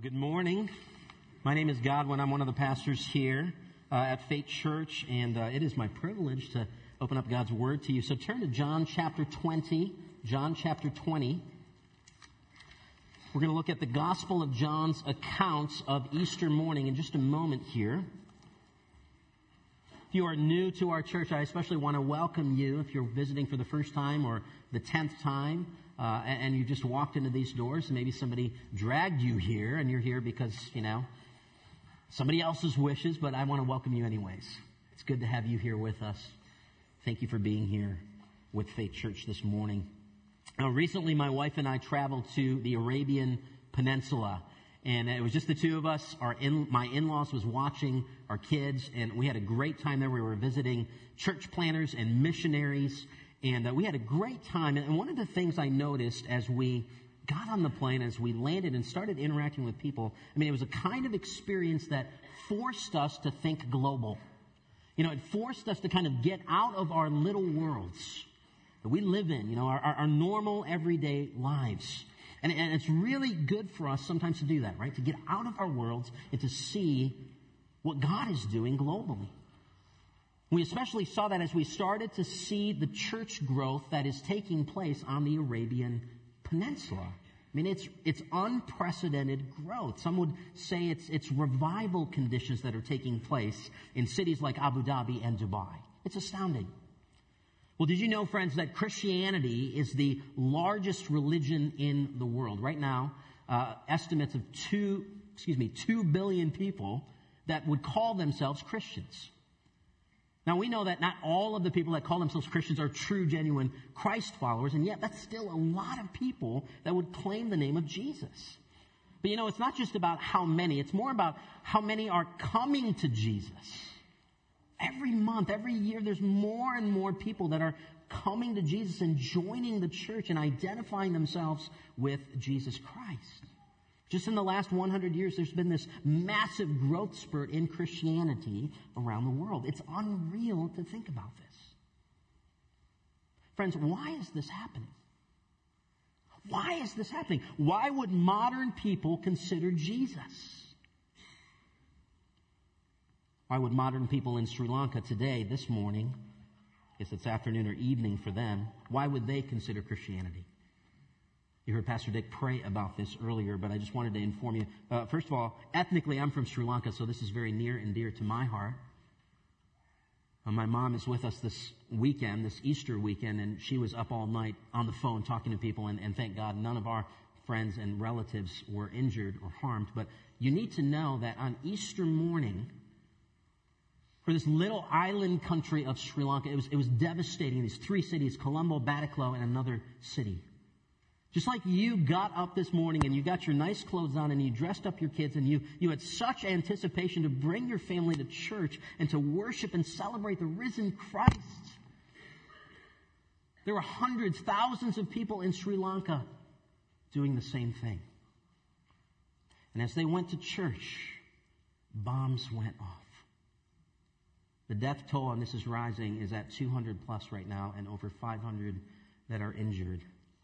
Good morning. My name is Godwin. I'm one of the pastors here at Faith Church, and it is my privilege to open up God's Word to you. So turn to John chapter 20. John chapter 20. We're going to look at the Gospel of John's accounts of Easter morning in just a moment here. If you are new to our church, I especially want to welcome you if you're visiting for the first time or the 10th time. And you just walked into these doors, and maybe somebody dragged you here, and you're here because, somebody else's wishes, but I want to welcome you anyways. It's good to have you here with us. Thank you for being here with Faith Church this morning. Now, recently, my wife and I traveled to the Arabian Peninsula, and it was just the two of us. My in-laws was watching our kids, and we had a great time there. We were visiting church planners and missionaries. And we had a great time. And one of the things I noticed as we got on the plane, as we landed and started interacting with people, it was a kind of experience that forced us to think global. It forced us to kind of get out of our little worlds that we live in, our normal everyday lives. And it's really good for us sometimes to do that, right? To get out of our worlds and to see what God is doing globally. We especially saw that as we started to see the church growth that is taking place on the Arabian Peninsula. It's unprecedented growth. Some would say it's revival conditions that are taking place in cities like Abu Dhabi and Dubai. It's astounding. Well, did you know, friends, that Christianity is the largest religion in the world? Right now, estimates of 2 billion people that would call themselves Christians. Now, we know that not all of the people that call themselves Christians are true, genuine Christ followers, and yet that's still a lot of people that would claim the name of Jesus. But it's not just about how many. It's more about how many are coming to Jesus. Every month, every year, there's more and more people that are coming to Jesus and joining the church and identifying themselves with Jesus Christ. Just in the last 100 years, there's been this massive growth spurt in Christianity around the world. It's unreal to think about this. Friends, why is this happening? Why is this happening? Why would modern people consider Jesus? Why would modern people in Sri Lanka today, this morning, I guess it's afternoon or evening for them, why would they consider Christianity? You heard Pastor Dick pray about this earlier, but I just wanted to inform you. First of all, ethnically, I'm from Sri Lanka, so this is very near and dear to my heart. My mom is with us this weekend, this Easter weekend, and she was up all night on the phone talking to people, and thank God none of our friends and relatives were injured or harmed. But you need to know that on Easter morning, for this little island country of Sri Lanka, it was devastating. These 3 cities, Colombo, Batticaloa, and another city. Just like you got up this morning and you got your nice clothes on and you dressed up your kids and you had such anticipation to bring your family to church and to worship and celebrate the risen Christ. There were hundreds, thousands of people in Sri Lanka doing the same thing. And as they went to church, bombs went off. The death toll, and this is rising, is at 200 plus right now and over 500 that are injured.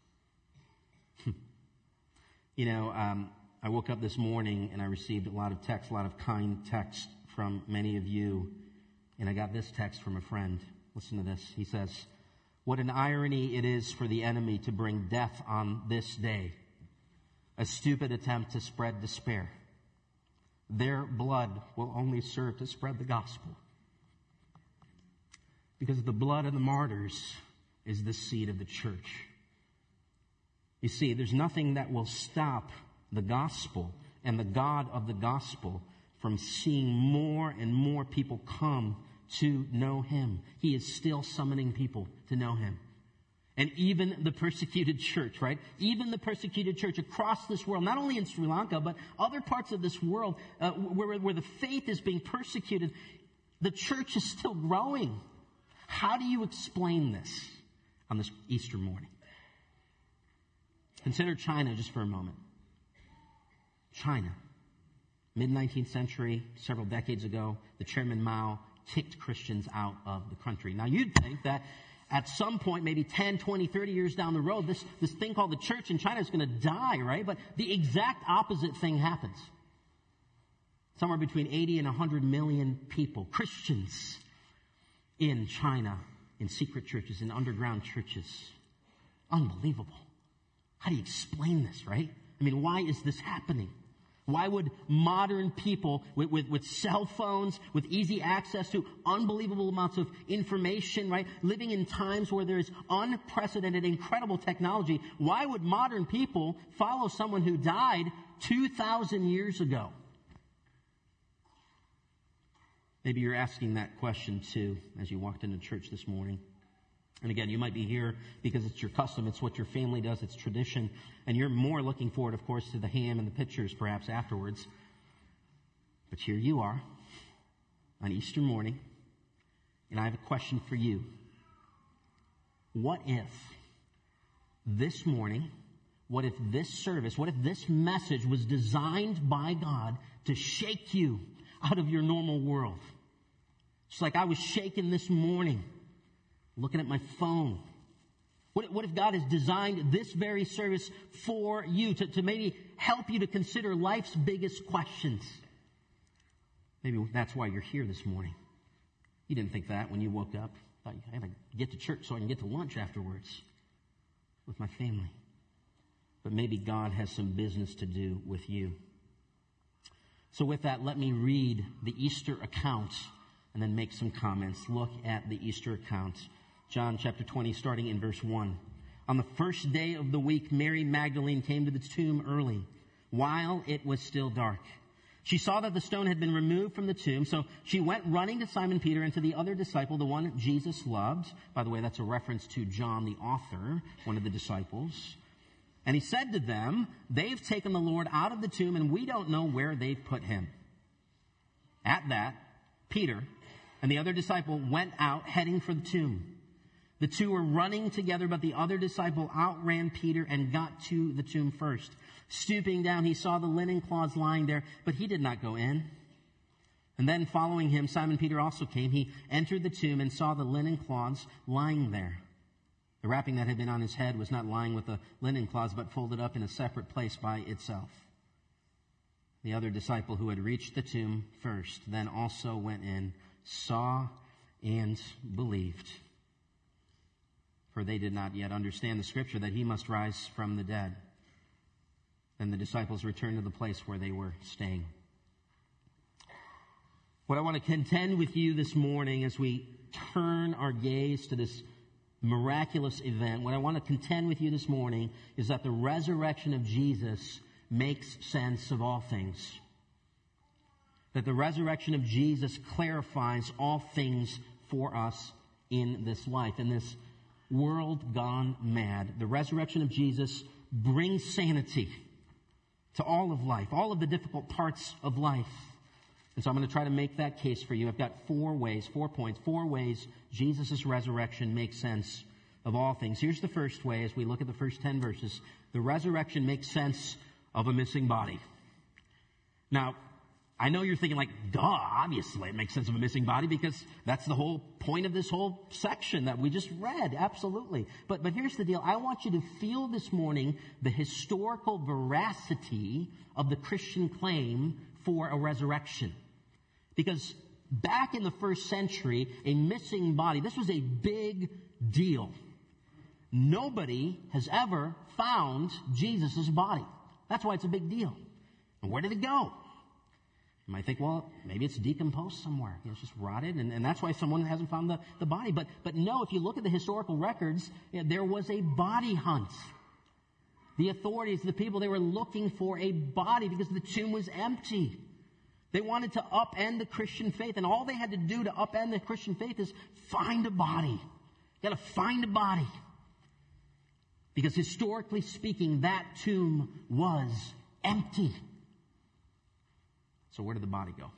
I woke up this morning and I received a lot of texts, a lot of kind texts from many of you. And I got this text from a friend. Listen to this. He says, "What an irony it is for the enemy to bring death on this day. A stupid attempt to spread despair. Their blood will only serve to spread the gospel. Because the blood of the martyrs is the seed of the church." You see, there's nothing that will stop the gospel and the God of the gospel from seeing more and more people come to know Him. He is still summoning people to know Him. And even the persecuted church, right? Even the persecuted church across this world, not only in Sri Lanka, but other parts of this world where the faith is being persecuted, the church is still growing. How do you explain this on this Easter morning? Consider China just for a moment. China. Mid-19th century, several decades ago, the Chairman Mao kicked Christians out of the country. Now, you'd think that at some point, maybe 10, 20, 30 years down the road, this thing called the church in China is going to die, right? But the exact opposite thing happens. Somewhere between 80 and 100 million people, Christians in China, in secret churches, in underground churches. Unbelievable. How do you explain this, right? I mean, why is this happening? Why would modern people with cell phones, with easy access to unbelievable amounts of information, right? Living in times where there is unprecedented, incredible technology, why would modern people follow someone who died 2,000 years ago? Maybe you're asking that question too as you walked into church this morning. And again, you might be here because it's your custom, it's what your family does, it's tradition, and you're more looking forward, of course, to the ham and the pictures perhaps afterwards. But here you are on Easter morning, and I have a question for you. What if this morning, what if this service, what if this message was designed by God to shake you out of your normal world? Just like I was shaken this morning looking at my phone. What if God has designed this very service for you to maybe help you to consider life's biggest questions? Maybe that's why you're here this morning. You didn't think that when you woke up. Thought I got to get to church so I can get to lunch afterwards with my family. But maybe God has some business to do with you. So with that, let me read the Easter account and then make some comments. Look at the Easter account. John chapter 20, starting in verse 1. On the first day of the week, Mary Magdalene came to the tomb early, while it was still dark. She saw that the stone had been removed from the tomb, so she went running to Simon Peter and to the other disciple, the one Jesus loved. By the way, that's a reference to John, the author, one of the disciples. And he said to them, "They've taken the Lord out of the tomb, and we don't know where they've put him." At that, Peter and the other disciple went out, heading for the tomb. The two were running together, but the other disciple outran Peter and got to the tomb first. Stooping down, he saw the linen cloths lying there, but he did not go in. And then following him, Simon Peter also came. He entered the tomb and saw the linen cloths lying there. The wrapping that had been on his head was not lying with the linen cloths, but folded up in a separate place by itself. The other disciple who had reached the tomb first then also went in, saw, and believed. For they did not yet understand the scripture that he must rise from the dead. Then the disciples returned to the place where they were staying. What I want to contend with you this morning as we turn our gaze to this miraculous event, what I want to contend with you this morning is that the resurrection of Jesus makes sense of all things. That the resurrection of Jesus clarifies all things for us in this life, in this world gone mad. The resurrection of Jesus brings sanity to all of life, all of the difficult parts of life. And so I'm going to try to make that case for you. I've got 4 ways Jesus' resurrection makes sense of all things. Here's the first way as we look at the first 10 verses. The resurrection makes sense of a missing body. Now, I know you're thinking like, duh, obviously it makes sense of a missing body because that's the whole point of this whole section that we just read. Absolutely. But here's the deal. I want you to feel this morning the historical veracity of the Christian claim for a resurrection. Because back in the first century, a missing body, this was a big deal. Nobody has ever found Jesus' body. That's why it's a big deal. And where did it go? You might think, well, maybe it's decomposed somewhere. It's just rotted, and that's why someone hasn't found the body. But no, if you look at the historical records, there was a body hunt. The authorities, the people, they were looking for a body because the tomb was empty. They wanted to upend the Christian faith, and all they had to do to upend the Christian faith is find a body. You got to find a body. Because historically speaking, that tomb was empty. So where did the body go?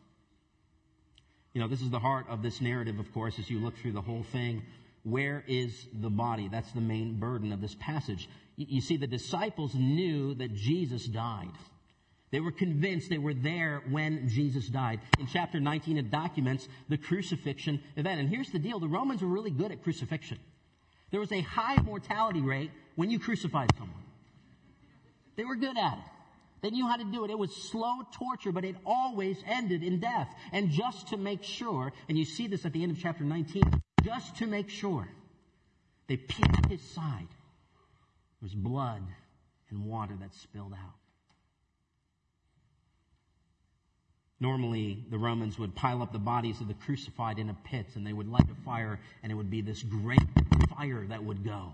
You know, this is the heart of this narrative, of course, as you look through the whole thing. Where is the body? That's the main burden of this passage. You see, the disciples knew that Jesus died. They were convinced, they were there when Jesus died. In chapter 19, it documents the crucifixion event. And here's the deal. The Romans were really good at crucifixion. There was a high mortality rate when you crucified someone. They were good at it. They knew how to do it. It was slow torture, but it always ended in death. And just to make sure, and you see this at the end of chapter 19, just to make sure, they pierced his side. There was blood and water that spilled out. Normally, the Romans would pile up the bodies of the crucified in a pit, and they would light a fire, and it would be this great fire that would go.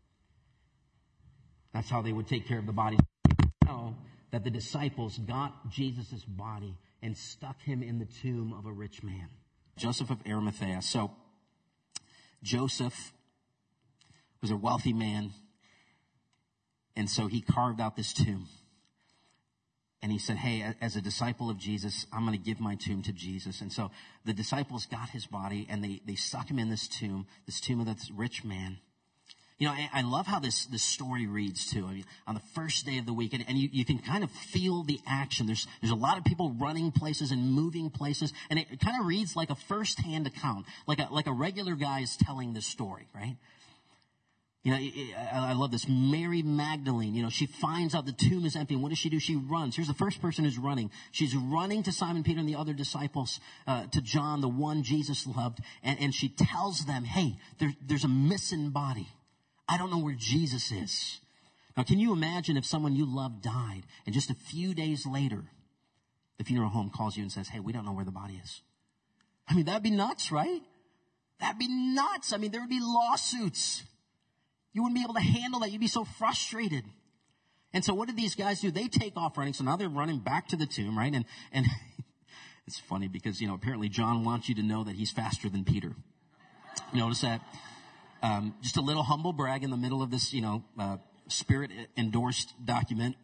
That's how they would take care of the bodies. You know that the disciples got Jesus' body and stuck him in the tomb of a rich man. Joseph of Arimathea. So, Joseph was a wealthy man, and so he carved out this tomb. And he said, hey, as a disciple of Jesus, I'm going to give my tomb to Jesus. And so the disciples got his body, and they stuck him in this tomb of this rich man. You know, I love how this story reads, too. I mean, on the first day of the week, and you can kind of feel the action. There's a lot of people running places and moving places, and it kind of reads like a first-hand account, like a regular guy is telling this story, right? You know, I love this. Mary Magdalene, you know, she finds out the tomb is empty. And what does she do? She runs. Here's the first person who's running. She's running to Simon Peter and the other disciples, to John, the one Jesus loved. And she tells them, hey, there's a missing body. I don't know where Jesus is. Now, can you imagine if someone you love died and just a few days later, the funeral home calls you and says, hey, we don't know where the body is? I mean, that'd be nuts, right? That'd be nuts. I mean, there would be lawsuits. You wouldn't be able to handle that. You'd be so frustrated. And so what did these guys do? They take off running. So now they're running back to the tomb, right? And it's funny because, you know, apparently John wants you to know that he's faster than Peter. Notice that? Just a little humble brag in the middle of this, you know, Spirit-endorsed document.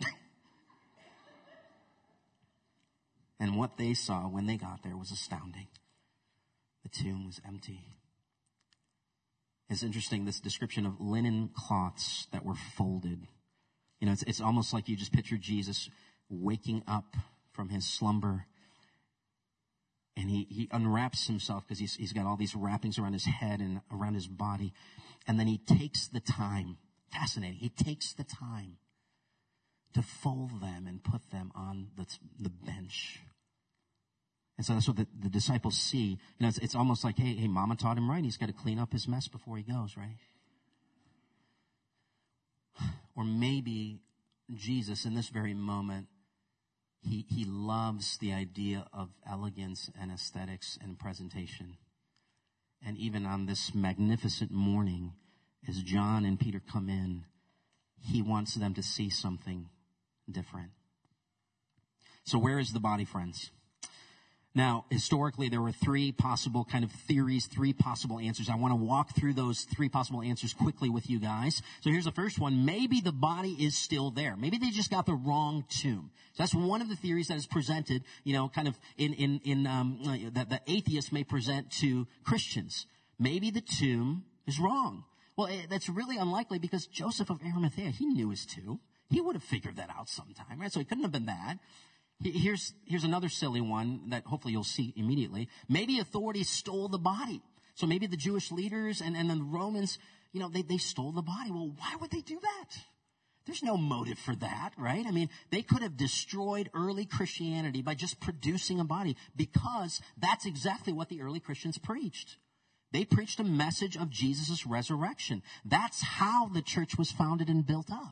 And what they saw when they got there was astounding. The tomb was empty. It's interesting, this description of linen cloths that were folded. You know, it's almost like you just picture Jesus waking up from his slumber. And he unwraps himself because he's got all these wrappings around his head and around his body. And then he takes the time, fascinating, he takes the time to fold them and put them on the bench. And so that's what the disciples see. You know, it's almost like, hey, mama taught him right. He's got to clean up his mess before he goes, right? Or maybe Jesus, in this very moment, he loves the idea of elegance and aesthetics and presentation. And even on this magnificent morning, as John and Peter come in, he wants them to see something different. So where is the body, friends? Now, historically, there were three possible kind of theories, three possible answers. I want to walk through those three possible answers quickly with you guys. So here's the first one. Maybe the body is still there. Maybe they just got the wrong tomb. So that's one of the theories that is presented, you know, kind of that the atheists may present to Christians. Maybe the tomb is wrong. Well, that's really unlikely because Joseph of Arimathea, he knew his tomb. He would have figured that out sometime, right? So it couldn't have been that. Here's another silly one that hopefully you'll see immediately. Maybe authorities stole the body. So maybe the Jewish leaders and then the Romans, you know, they stole the body. Well, why would they do that? There's no motive for that, right? I mean, they could have destroyed early Christianity by just producing a body because that's exactly what the early Christians preached. They preached a message of Jesus' resurrection. That's how the church was founded and built up.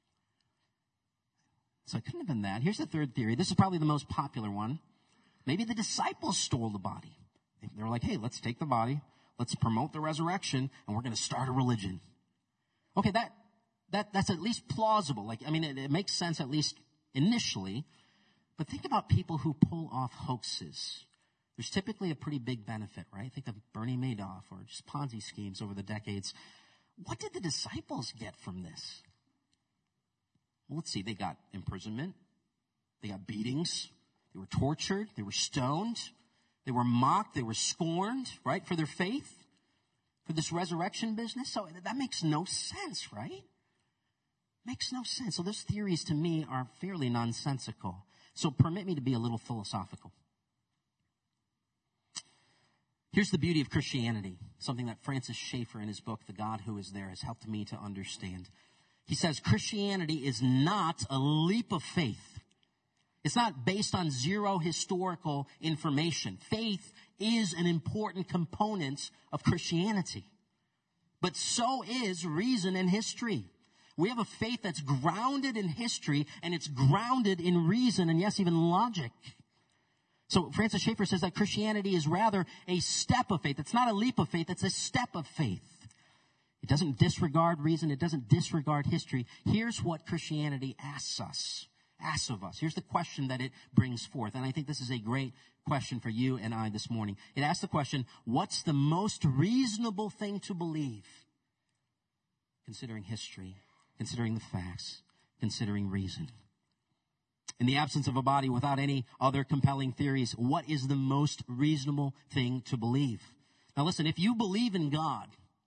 So it couldn't have been that. Here's the third theory. This is probably the most popular one. Maybe the disciples stole the body. They were like, hey, let's take the body, let's promote the resurrection, and we're going to start a religion. Okay, that's at least plausible. Like, I mean, it makes sense at least initially. But think about people who pull off hoaxes. There's typically a pretty big benefit, right? Think of Bernie Madoff or just Ponzi schemes over the decades. What did the disciples get from this? Well, let's see. They got imprisonment. They got beatings. They were tortured. They were stoned. They were mocked. They were scorned, right, for their faith, for this resurrection business. So that makes no sense, right? Makes no sense. So those theories to me are fairly nonsensical. So permit me to be a little philosophical. Here's the beauty of Christianity, something that Francis Schaeffer in his book, The God Who Is There, has helped me to understand. He says Christianity is not a leap of faith. It's not based on zero historical information. Faith is an important component of Christianity. But so is reason and history. We have a faith that's grounded in history, and it's grounded in reason, and yes, even logic. So Francis Schaeffer says that Christianity is rather a step of faith. It's not a leap of faith, it's a step of faith. It doesn't disregard reason, it doesn't disregard history. Here's what Christianity asks of us. Here's the question that it brings forth, and I think this is a great question for you and I this morning. It asks the question, what's the most reasonable thing to believe? Considering history, considering the facts, considering reason. In the absence of a body, without any other compelling theories, what is the most reasonable thing to believe? Now listen, if you believe in God,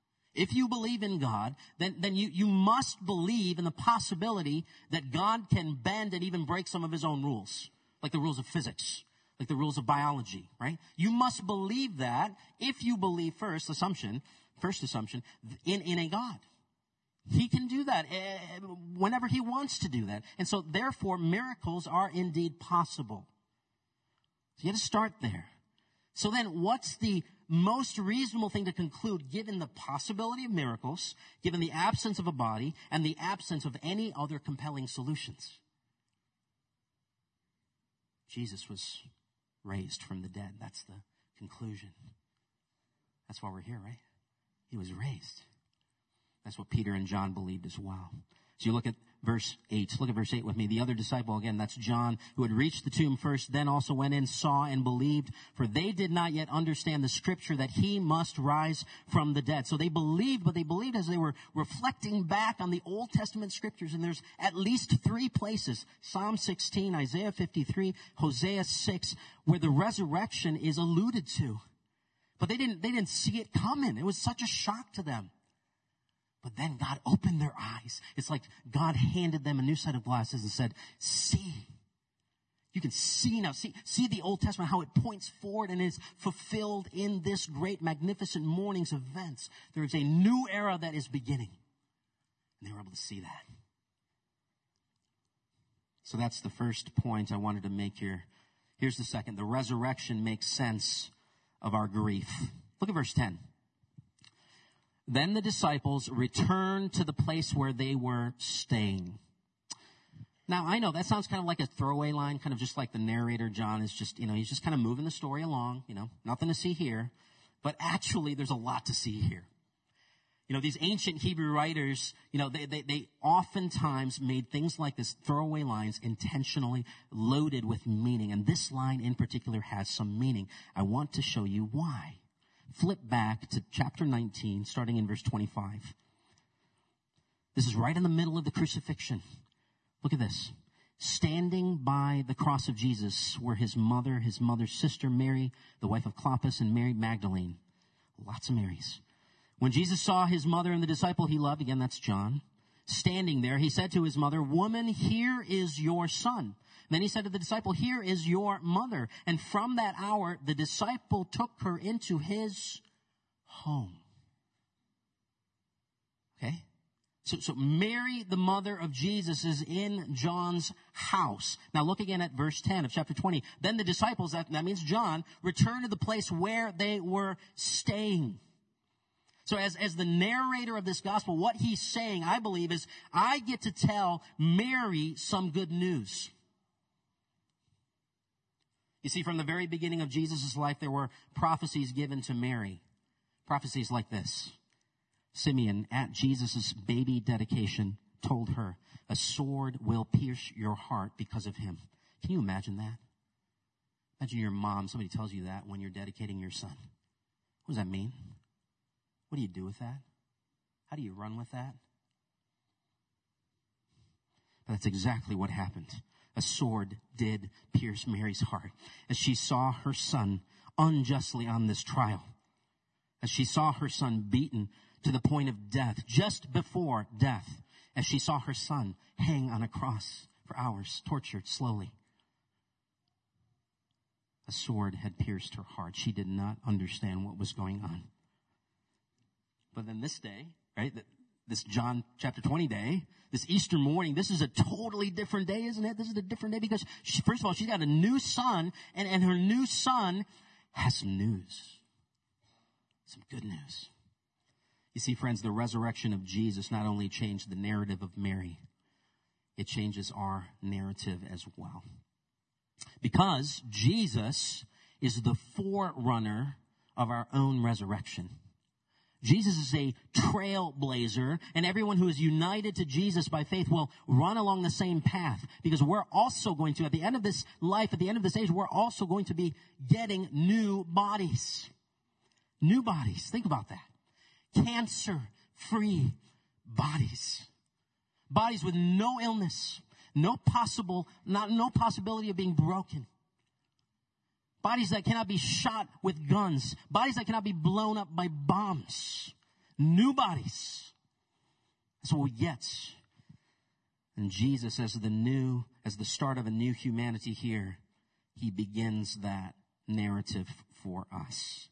then you must believe in the possibility that God can bend and even break some of his own rules, like the rules of physics, like the rules of biology, right? You must believe that if you believe, first assumption, in a God. He can do that whenever he wants to do that. And so, therefore, miracles are indeed possible. So you have to start there. So then, what's the most reasonable thing to conclude given the possibility of miracles, given the absence of a body, and the absence of any other compelling solutions? Jesus was raised from the dead. That's the conclusion. That's why we're here, right? He was raised. That's what Peter and John believed as well. So you look at verse 8. Look at verse 8 with me. The other disciple, again, that's John, who had reached the tomb first, then also went in, saw, and believed, for they did not yet understand the scripture that he must rise from the dead. So they believed, but they believed as they were reflecting back on the Old Testament scriptures. And there's at least 3 places, Psalm 16, Isaiah 53, Hosea 6, where the resurrection is alluded to. But they didn't see it coming. It was such a shock to them. But then God opened their eyes. It's like God handed them a new set of glasses and said, see. You can see now. See the Old Testament, how it points forward and is fulfilled in this great, magnificent morning's events. There is a new era that is beginning. And they were able to see that. So that's the first point I wanted to make here. Here's the second. The resurrection makes sense of our grief. Look at verse 10. Then the disciples returned to the place where they were staying. Now, I know that sounds kind of like a throwaway line, kind of just like the narrator, John, is just, he's just kind of moving the story along, nothing to see here. But actually, there's a lot to see here. These ancient Hebrew writers, they oftentimes made things like this, throwaway lines, intentionally loaded with meaning. And this line in particular has some meaning. I want to show you why. Flip back to chapter 19, starting in verse 25. This is right in the middle of the crucifixion. Look at this. Standing by the cross of Jesus were his mother's sister Mary, the wife of Clopas, and Mary Magdalene. Lots of Marys. When Jesus saw his mother and the disciple he loved, again, that's John, standing there, he said to his mother, "Woman, here is your son." Then he said to the disciple, "Here is your mother." And from that hour, the disciple took her into his home. Okay? So Mary, the mother of Jesus, is in John's house. Now look again at verse 10 of chapter 20. Then the disciples, that means John, returned to the place where they were staying. So as the narrator of this gospel, what he's saying, I believe, is I get to tell Mary some good news. You see, from the very beginning of Jesus' life, there were prophecies given to Mary. Prophecies like this. Simeon, at Jesus' baby dedication, told her, "A sword will pierce your heart because of him." Can you imagine that? Imagine your mom, somebody tells you that when you're dedicating your son. What does that mean? What do you do with that? How do you run with that? But that's exactly what happened. A sword did pierce Mary's heart as she saw her son unjustly on this trial. As she saw her son beaten to the point of death, just before death, as she saw her son hang on a cross for hours, tortured slowly. A sword had pierced her heart. She did not understand what was going on. But then this day, right, this John chapter 20 day, this Easter morning, this is a totally different day, isn't it? This is a different day because, first of all, she's got a new son, and her new son has some news. Some good news. You see, friends, the resurrection of Jesus not only changed the narrative of Mary, it changes our narrative as well. Because Jesus is the forerunner of our own resurrection. Jesus is a trailblazer, and everyone who is united to Jesus by faith will run along the same path, because we're also going to, at the end of this life, at the end of this age, we're also going to be getting new bodies. New bodies. Think about that. Cancer-free bodies. Bodies with no illness, no possibility of being broken. Bodies that cannot be shot with guns. Bodies that cannot be blown up by bombs. New bodies. That's what we get. And Jesus, as the start of a new humanity here, he begins that narrative for us.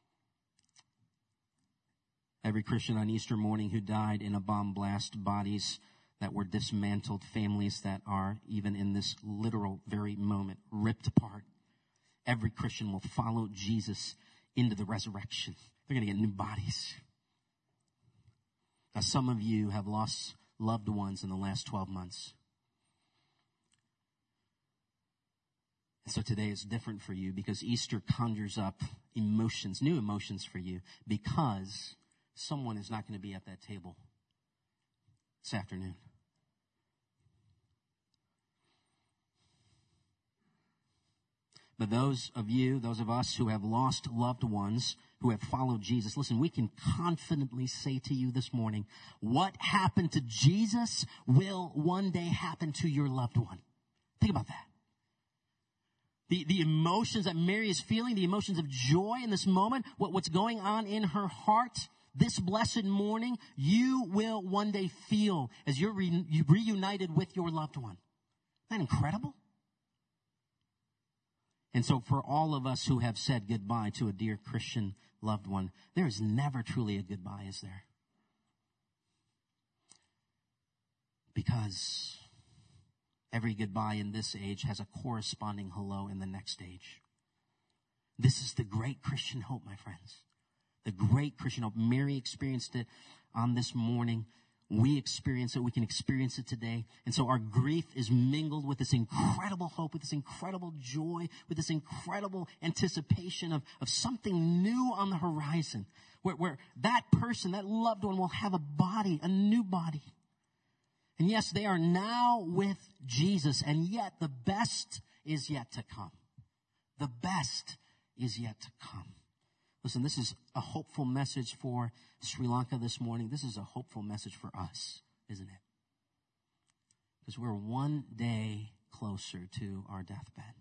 Every Christian on Easter morning who died in a bomb blast, bodies that were dismantled, families that are, even in this literal very moment, ripped apart. Every Christian will follow Jesus into the resurrection. They're going to get new bodies. Now, some of you have lost loved ones in the last 12 months. And so today is different for you because Easter conjures up emotions, new emotions for you, because someone is not going to be at that table this afternoon. But those of us who have lost loved ones, who have followed Jesus, listen, we can confidently say to you this morning, what happened to Jesus will one day happen to your loved one. Think about that. The emotions that Mary is feeling, the emotions of joy in this moment, what's going on in her heart, this blessed morning, you will one day feel as you're reunited with your loved one. Isn't that incredible? And so for all of us who have said goodbye to a dear Christian loved one, there is never truly a goodbye, is there? Because every goodbye in this age has a corresponding hello in the next age. This is the great Christian hope, my friends. The great Christian hope. Mary experienced it on this morning. We experience it. We can experience it today. And so our grief is mingled with this incredible hope, with this incredible joy, with this incredible anticipation of something new on the horizon, where that person, that loved one, will have a body, a new body. And yes, they are now with Jesus, and yet the best is yet to come. The best is yet to come. Listen, this is a hopeful message for Sri Lanka this morning. This is a hopeful message for us, isn't it? Because we're one day closer to our deathbed.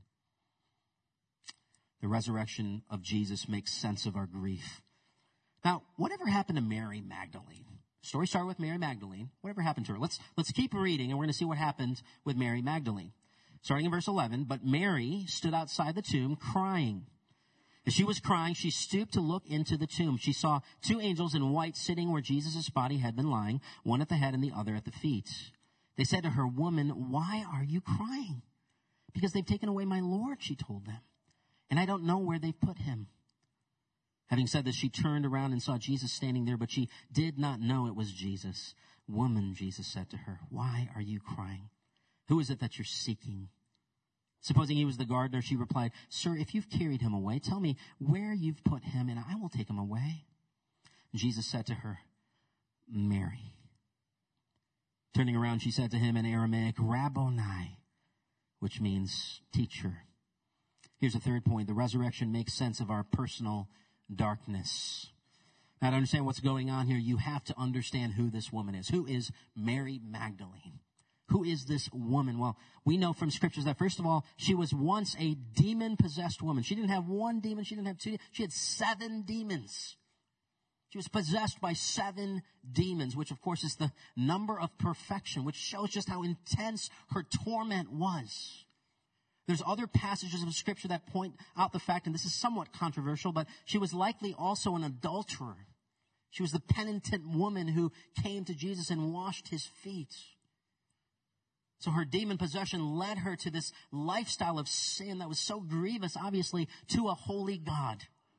The resurrection of Jesus makes sense of our grief. Now, whatever happened to Mary Magdalene? The story started with Mary Magdalene. Whatever happened to her? Let's keep reading, and we're going to see what happened with Mary Magdalene. Starting in verse 11, but Mary stood outside the tomb crying. As she was crying, she stooped to look into the tomb. She saw two angels in white sitting where Jesus' body had been lying, one at the head and the other at the feet. They said to her, "Woman, why are you crying?" "Because they've taken away my Lord," she told them, "and I don't know where they've put him." Having said this, she turned around and saw Jesus standing there, but she did not know it was Jesus. "Woman," Jesus said to her, "why are you crying? Who is it that you're seeking?" Supposing he was the gardener, she replied, "Sir, if you've carried him away, tell me where you've put him, and I will take him away." And Jesus said to her, "Mary." Turning around, she said to him in Aramaic, "Rabboni," which means teacher. Here's the third point. The resurrection makes sense of our personal darkness. Now, to understand what's going on here, you have to understand who this woman is. Who is Mary Magdalene? Who is this woman? Well, we know from scriptures that, first of all, she was once a demon-possessed woman. She didn't have one demon. She didn't have two. She had 7 demons. She was possessed by 7 demons, which, of course, is the number of perfection, which shows just how intense her torment was. There's other passages of Scripture that point out the fact, and this is somewhat controversial, but she was likely also an adulterer. She was the penitent woman who came to Jesus and washed his feet. So her demon possession led her to this lifestyle of sin that was so grievous, obviously, to a holy God.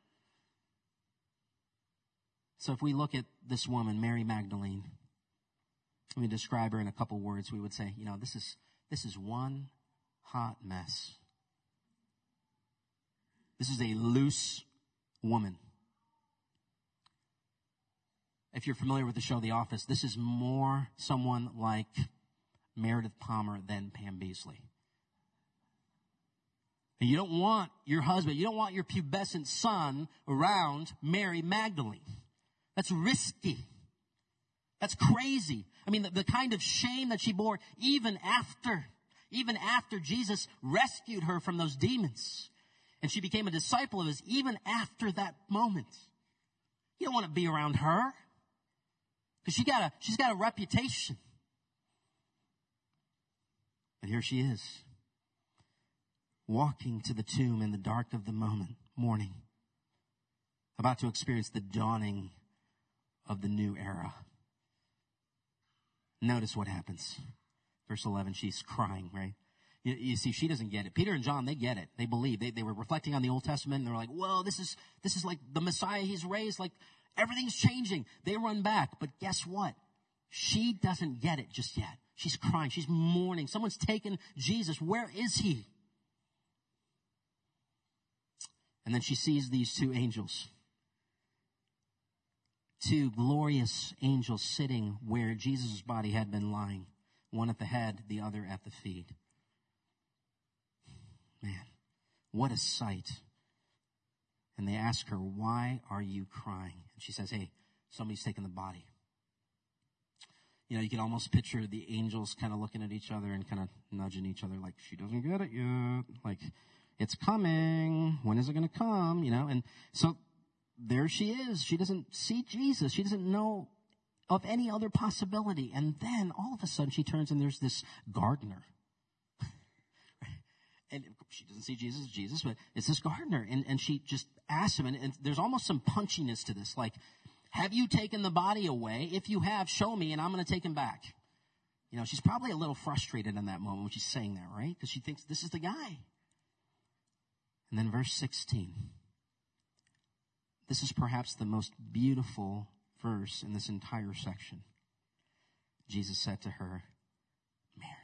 So if we look at this woman, Mary Magdalene, let me describe her in a couple words. We would say, this is one hot mess. This is a loose woman. If you're familiar with the show The Office, this is more someone like Meredith Palmer than Pam Beesly. And you don't want your husband, you don't want your pubescent son around Mary Magdalene. That's risky. That's crazy. I mean, the kind of shame that she bore even after Jesus rescued her from those demons. And she became a disciple of his even after that moment. You don't want to be around her. Because she's got a reputation. But here she is, walking to the tomb in the dark of the morning, about to experience the dawning of the new era. Notice what happens. Verse 11, she's crying, right? You see, she doesn't get it. Peter and John, they get it. They believe. They were reflecting on the Old Testament, and they're like, whoa, this is like the Messiah he's raised, like everything's changing. They run back. But guess what? She doesn't get it just yet. She's crying. She's mourning. Someone's taken Jesus. Where is he? And then she sees these two angels. Two glorious angels sitting where Jesus' body had been lying. One at the head, the other at the feet. Man, what a sight. And they ask her, why are you crying? And she says, hey, somebody's taken the body. You can almost picture the angels kind of looking at each other and kind of nudging each other like, she doesn't get it yet. Like, it's coming. When is it going to come? And so there she is. She doesn't see Jesus. She doesn't know of any other possibility. And then all of a sudden she turns and there's this gardener. And she doesn't see Jesus, but it's this gardener. And she just asks him, and there's almost some punchiness to this, like, have you taken the body away? If you have, show me, and I'm going to take him back. She's probably a little frustrated in that moment when she's saying that, right? Because she thinks this is the guy. And then verse 16. This is perhaps the most beautiful verse in this entire section. Jesus said to her, Mary.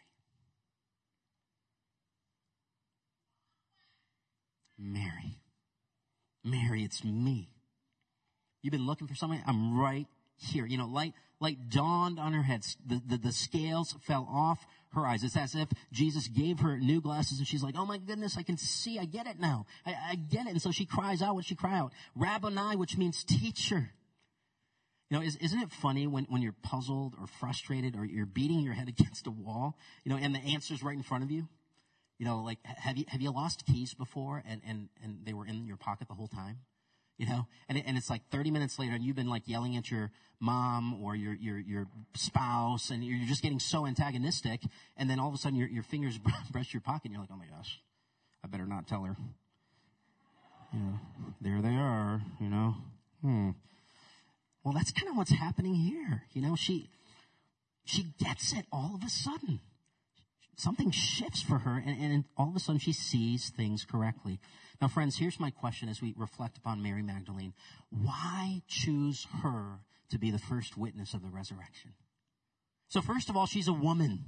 Mary. Mary, it's me. You've been looking for somebody? I'm right here. Light dawned on her head. The scales fell off her eyes. It's as if Jesus gave her new glasses and she's like, oh my goodness, I can see. I get it now. I get it. And so she cries out. What she cry out? Rabboni, which means teacher. Isn't it funny when you're puzzled or frustrated or you're beating your head against a wall, and the answer's right in front of you? Like, have you lost keys before and they were in your pocket the whole time? And it's like 30 minutes later and you've been like yelling at your mom or your spouse and you're just getting so antagonistic. And then all of a sudden your fingers brush your pocket and you're like, oh my gosh, I better not tell her. There they are, Well, that's kind of what's happening here. She gets it all of a sudden. Something shifts for her, and all of a sudden she sees things correctly. Now, friends, here's my question as we reflect upon Mary Magdalene. Why choose her to be the first witness of the resurrection? So first of all, she's a woman.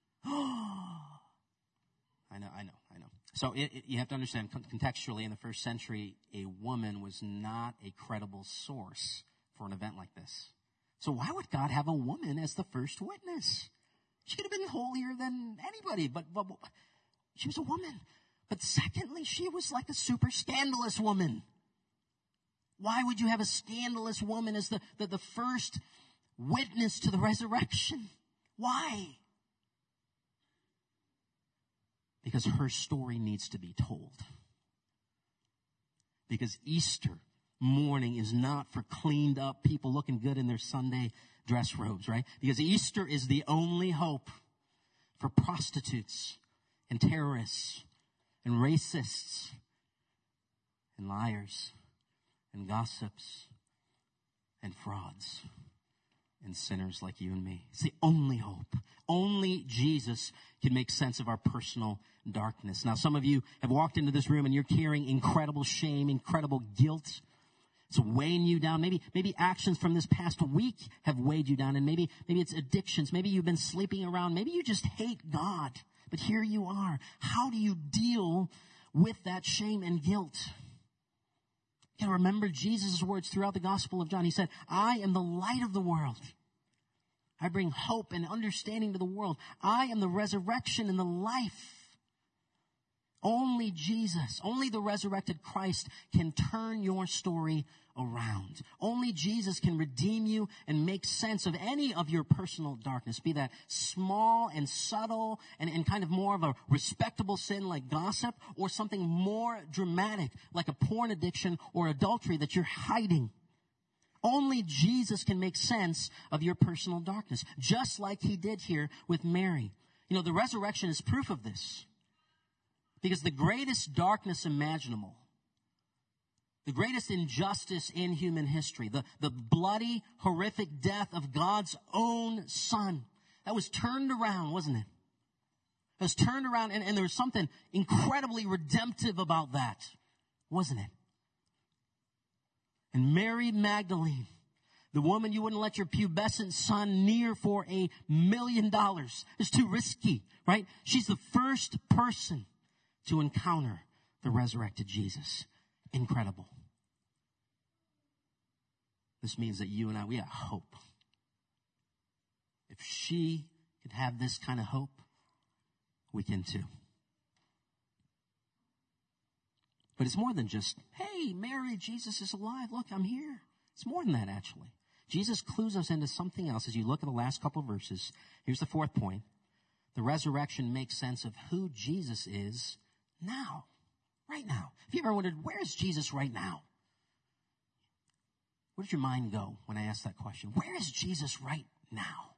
I know. So you have to understand, contextually, in the first century, a woman was not a credible source for an event like this. So why would God have a woman as the first witness? She could have been holier than anybody, but she was a woman. But secondly, she was like a super scandalous woman. Why would you have a scandalous woman as the first witness to the resurrection? Why? Because her story needs to be told. Because Easter morning is not for cleaned up people looking good in their Sunday dress robes, right? Because Easter is the only hope for prostitutes and terrorists and racists and liars and gossips and frauds and sinners like you and me. It's the only hope. Only Jesus can make sense of our personal darkness. Now, some of you have walked into this room and you're carrying incredible shame, incredible guilt. It's weighing you down. Maybe actions from this past week have weighed you down, and maybe it's addictions. Maybe you've been sleeping around. Maybe you just hate God. But here you are. How do you deal with that shame and guilt? You gotta remember Jesus' words throughout the Gospel of John. He said, I am the light of the world. I bring hope and understanding to the world. I am the resurrection and the life. Only Jesus, only the resurrected Christ can turn your story around. Only Jesus can redeem you and make sense of any of your personal darkness, be that small and subtle and kind of more of a respectable sin like gossip, or something more dramatic like a porn addiction or adultery that you're hiding. Only Jesus can make sense of your personal darkness, just like he did here with Mary. You know, the resurrection is proof of this. Because the greatest darkness imaginable, the greatest injustice in human history, the bloody, horrific death of God's own Son, that was turned around, wasn't it? It was turned around, and there was something incredibly redemptive about that, wasn't it? And Mary Magdalene, the woman you wouldn't let your pubescent son near for $1 million. It's too risky, right? She's the first person to encounter the resurrected Jesus. Incredible. This means that you and I, we have hope. If she could have this kind of hope, we can too. But it's more than just, hey, Mary, Jesus is alive. Look, I'm here. It's more than that, actually. Jesus clues us into something else as you look at the last couple of verses. Here's the fourth point. The resurrection makes sense of who Jesus is now, right now. Have you ever wondered, where is Jesus right now? Where did your mind go when I asked that question? Where is Jesus right now?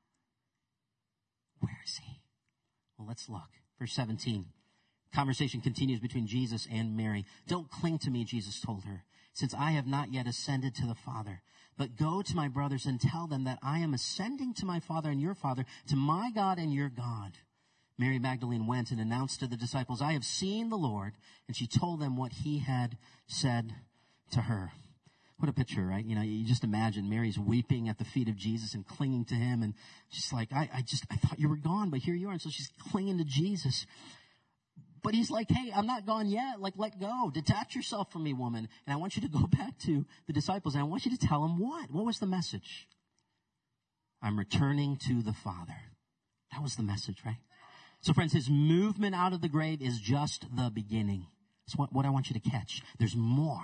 Where is he? Well, let's look. Verse 17. Conversation continues between Jesus and Mary. Don't cling to me, Jesus told her, since I have not yet ascended to the Father. But go to my brothers and tell them that I am ascending to my Father and your Father, to my God and your God. Mary Magdalene went and announced to the disciples, I have seen the Lord. And she told them what he had said to her. What a picture, right? You know, you just imagine Mary's weeping at the feet of Jesus and clinging to him. And she's like, I thought you were gone, but here you are. And so she's clinging to Jesus. But he's like, hey, I'm not gone yet. Like, let go. Detach yourself from me, woman. And I want you to go back to the disciples. And I want you to tell them what? What was the message? I'm returning to the Father. That was the message, right? So friends, his movement out of the grave is just the beginning. That's what I want you to catch. There's more.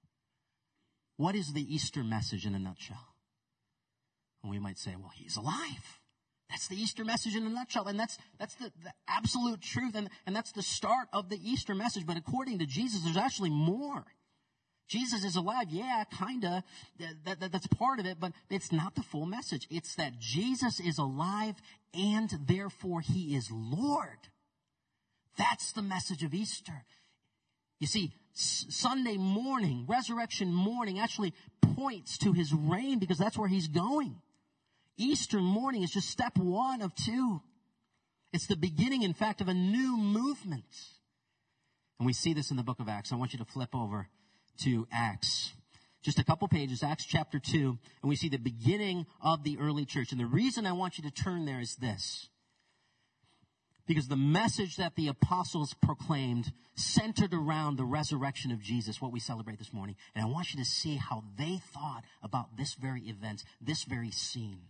What is the Easter message in a nutshell? And we might say, well, he's alive. That's the Easter message in a nutshell. And that's the absolute truth. And that's the start of the Easter message. But according to Jesus, there's actually more. Jesus is alive. Yeah, kind of. That's part of it, but it's not the full message. It's that Jesus is alive and therefore he is Lord. That's the message of Easter. You see, Sunday morning, resurrection morning, actually points to his reign because that's where he's going. Easter morning is just step one of two. It's the beginning, in fact, of a new movement. And we see this in the book of Acts. I want you to flip over to Acts. Just a couple pages, Acts chapter 2, and we see the beginning of the early church. And the reason I want you to turn there is this. Because the message that the apostles proclaimed centered around the resurrection of Jesus, what we celebrate this morning. And I want you to see how they thought about this very event, this very scene.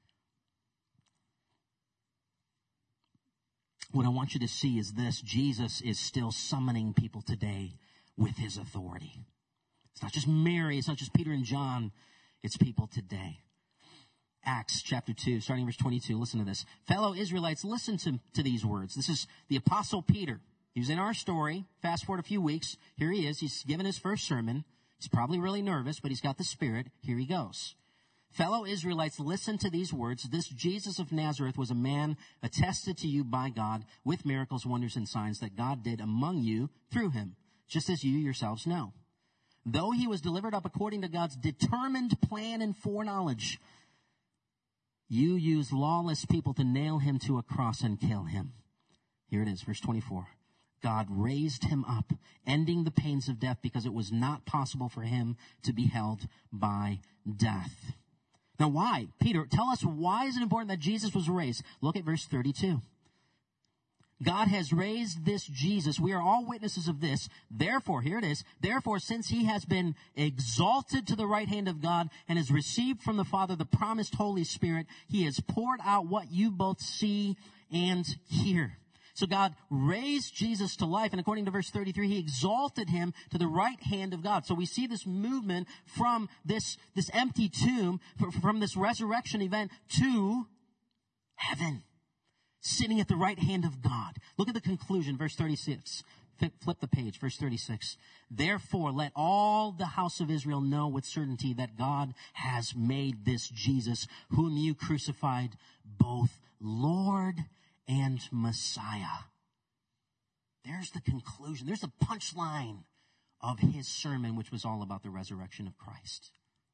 What I want you to see is this. Jesus is still summoning people today with his authority. It's not just Mary. It's not just Peter and John. It's people today. Acts chapter 2, starting verse 22. Listen to this. Fellow Israelites, listen to these words. This is the Apostle Peter. He was in our story. Fast forward a few weeks. Here he is. He's given his first sermon. He's probably really nervous, but he's got the Spirit. Here he goes. Fellow Israelites, listen to these words. This Jesus of Nazareth was a man attested to you by God with miracles, wonders, and signs that God did among you through him, just as you yourselves know. Though he was delivered up according to God's determined plan and foreknowledge, you used lawless people to nail him to a cross and kill him. Here it is, verse 24. God raised him up, ending the pains of death because it was not possible for him to be held by death. Now why? Peter, tell us, why is it important that Jesus was raised? Look at verse 32. God has raised this Jesus. We are all witnesses of this. Therefore, here it is. Therefore, since he has been exalted to the right hand of God and has received from the Father the promised Holy Spirit, he has poured out what you both see and hear. So God raised Jesus to life, and according to verse 33, he exalted him to the right hand of God. So we see this movement from this empty tomb, from this resurrection event to heaven, sitting at the right hand of God. Look at the conclusion, verse 36. Flip the page, verse 36. Therefore, let all the house of Israel know with certainty that God has made this Jesus, whom you crucified, both Lord and Messiah. There's the conclusion. There's the punchline of his sermon, which was all about the resurrection of Christ.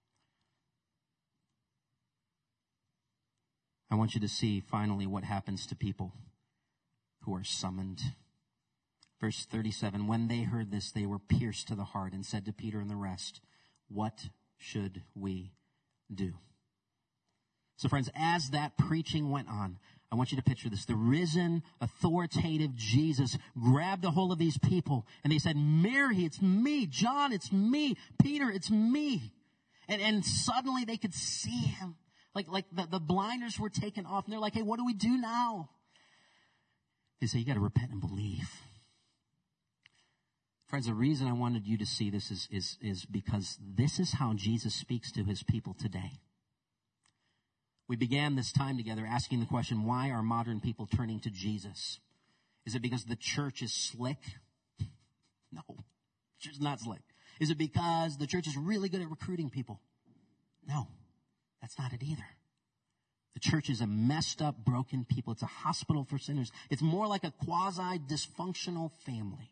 I want you to see finally what happens to people who are summoned. Verse 37, when they heard this, they were pierced to the heart and said to Peter and the rest, what should we do? So friends, as that preaching went on, I want you to picture this. The risen, authoritative Jesus grabbed a hold of these people and they said, Mary, it's me. John, it's me. Peter, it's me. And suddenly they could see him. Like the blinders were taken off and they're like, hey, what do we do now? They say, you got to repent and believe. Friends, the reason I wanted you to see this is because this is how Jesus speaks to his people today. We began this time together asking the question, why are modern people turning to Jesus? Is it because the church is slick? No, the church is not slick. Is it because the church is really good at recruiting people? No, that's not it either. The church is a messed up, broken people. It's a hospital for sinners. It's more like a quasi-dysfunctional family.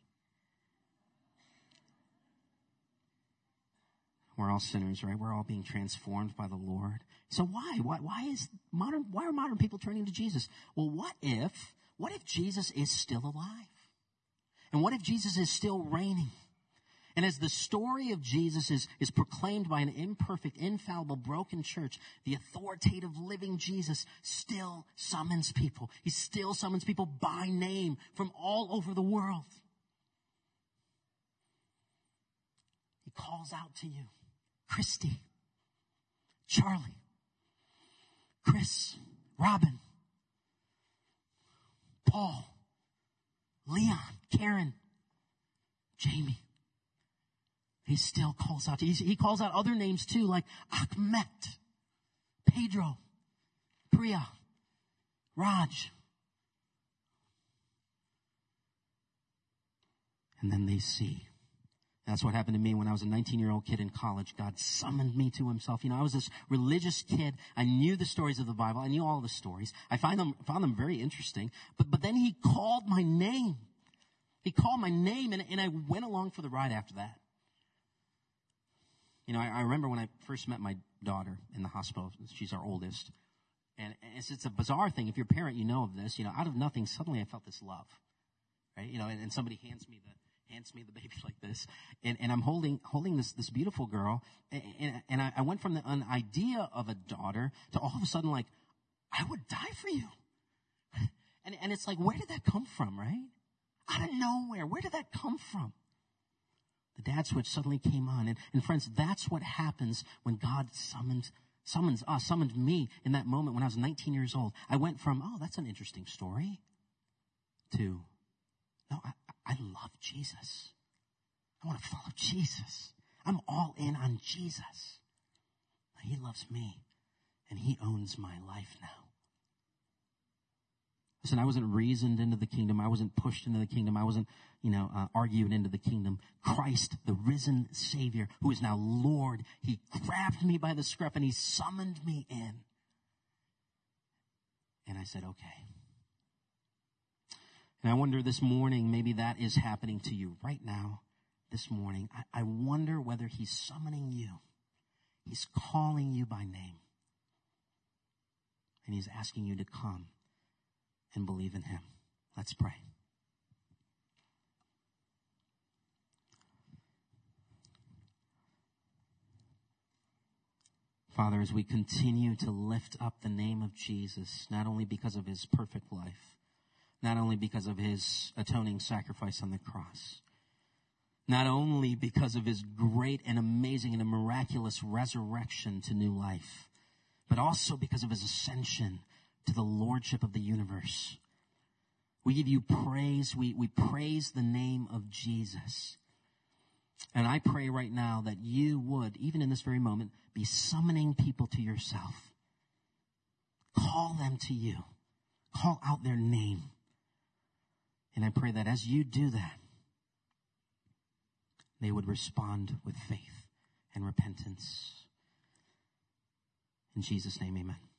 We're all sinners, right? We're all being transformed by the Lord. So why? Why are modern people turning to Jesus? Well, what if Jesus is still alive? And what if Jesus is still reigning? And as the story of Jesus is proclaimed by an imperfect, infallible, broken church, the authoritative, living Jesus still summons people. He still summons people by name from all over the world. He calls out to you. Christy, Charlie, Chris, Robin, Paul, Leon, Karen, Jamie. He still calls out. He calls out other names too, like Ahmet, Pedro, Priya, Raj. And then they see. That's what happened to me when I was a 19-year-old kid in college. God summoned me to himself. You know, I was this religious kid. I knew the stories of the Bible. I knew all the stories. I found them very interesting. But then he called my name. He called my name, and I went along for the ride after that. You know, I remember when I first met my daughter in the hospital. She's our oldest. And it's a bizarre thing. If you're a parent, you know of this. You know, out of nothing, suddenly I felt this love. Right? You know, and somebody hands me the baby like this, and I'm holding this beautiful girl, and I went from an idea of a daughter to all of a sudden like, I would die for you. And it's like, where did that come from, right? Out of nowhere. Where did that come from? The dad switch suddenly came on. And friends, that's what happens when God summoned me in that moment when I was 19 years old. I went from, oh, that's an interesting story, to, no, I love Jesus. I want to follow Jesus. I'm all in on Jesus. He loves me, and he owns my life now. Listen, I wasn't reasoned into the kingdom. I wasn't pushed into the kingdom. I wasn't, argued into the kingdom. Christ, the risen Savior, who is now Lord, he grabbed me by the scruff and he summoned me in. And I said, okay. And I wonder this morning, maybe that is happening to you right now, this morning. I wonder whether he's summoning you. He's calling you by name. And he's asking you to come and believe in him. Let's pray. Father, as we continue to lift up the name of Jesus, not only because of his perfect life, not only because of his atoning sacrifice on the cross, not only because of his great and amazing and miraculous resurrection to new life, but also because of his ascension to the lordship of the universe. We give you praise. We praise the name of Jesus. And I pray right now that you would, even in this very moment, be summoning people to yourself. Call them to you. Call out their name. And I pray that as you do that, they would respond with faith and repentance. In Jesus' name, amen.